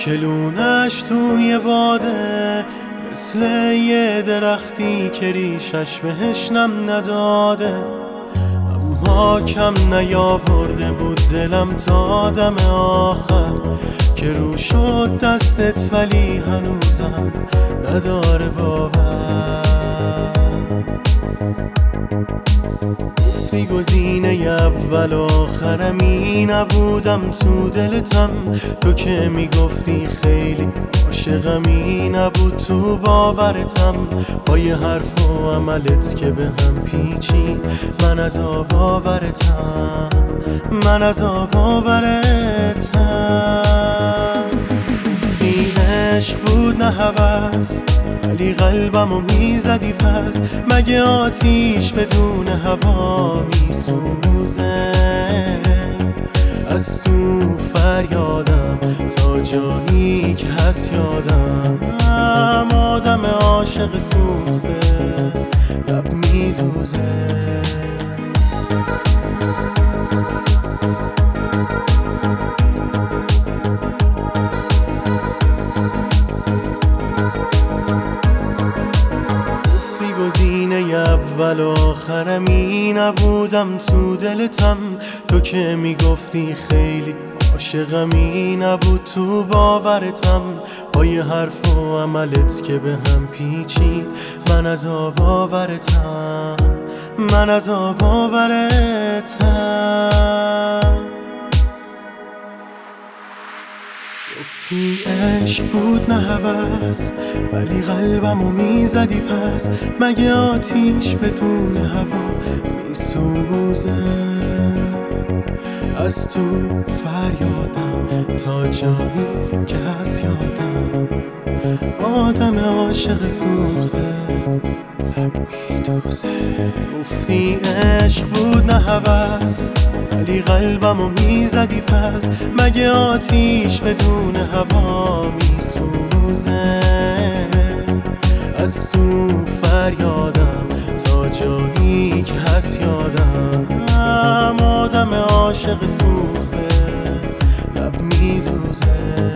کلونش توی باده، مثل یه درختی که ریشش بهش نم نداده. اما کم نیاورده بود دلم تا دم آخر، که رو شد دستت ولی هنوزم نداره باور. گفتی گزینه اول آخرمی نبودم تو دلتم، تو که میگفتی خیلی عاشقمی نبود تو باورتم. با یه حرف و عملت که به هم پیچید، من از آباورتم، من از آباورتم. گفتی عشق بود نه هوس، ولی قلبمو میزدی پس. مگه آتیش بدون هوا میسوزه؟ از تو فریادم تا جایی که هست یادم، آدم عاشق سوخته لب میدوزه. گزینه اول آخرمی نبودم تو دلتم، تو که میگفتی خیلی عاشقمی نبود تو باورتم. با یه حرف و عملت که به هم پیچید، من از آباورتم، من از آباورتم. گفتی عشق بود نه هوس، ولی قلبمو میزدی پس. مگه آتیش بدون هوا میسوزه؟ از تو فریادم تا جایی که هست یادم، آدم عاشق سوخته لب میدوزه. گفتی عشق بود نه هوس، ولی قلبمو میزدی پس. مگه آتیش بدون هوا میسوزه؟ از تو فریادم تا جایی که هست یادم، آدم عاشق سوخته لب میدوزه.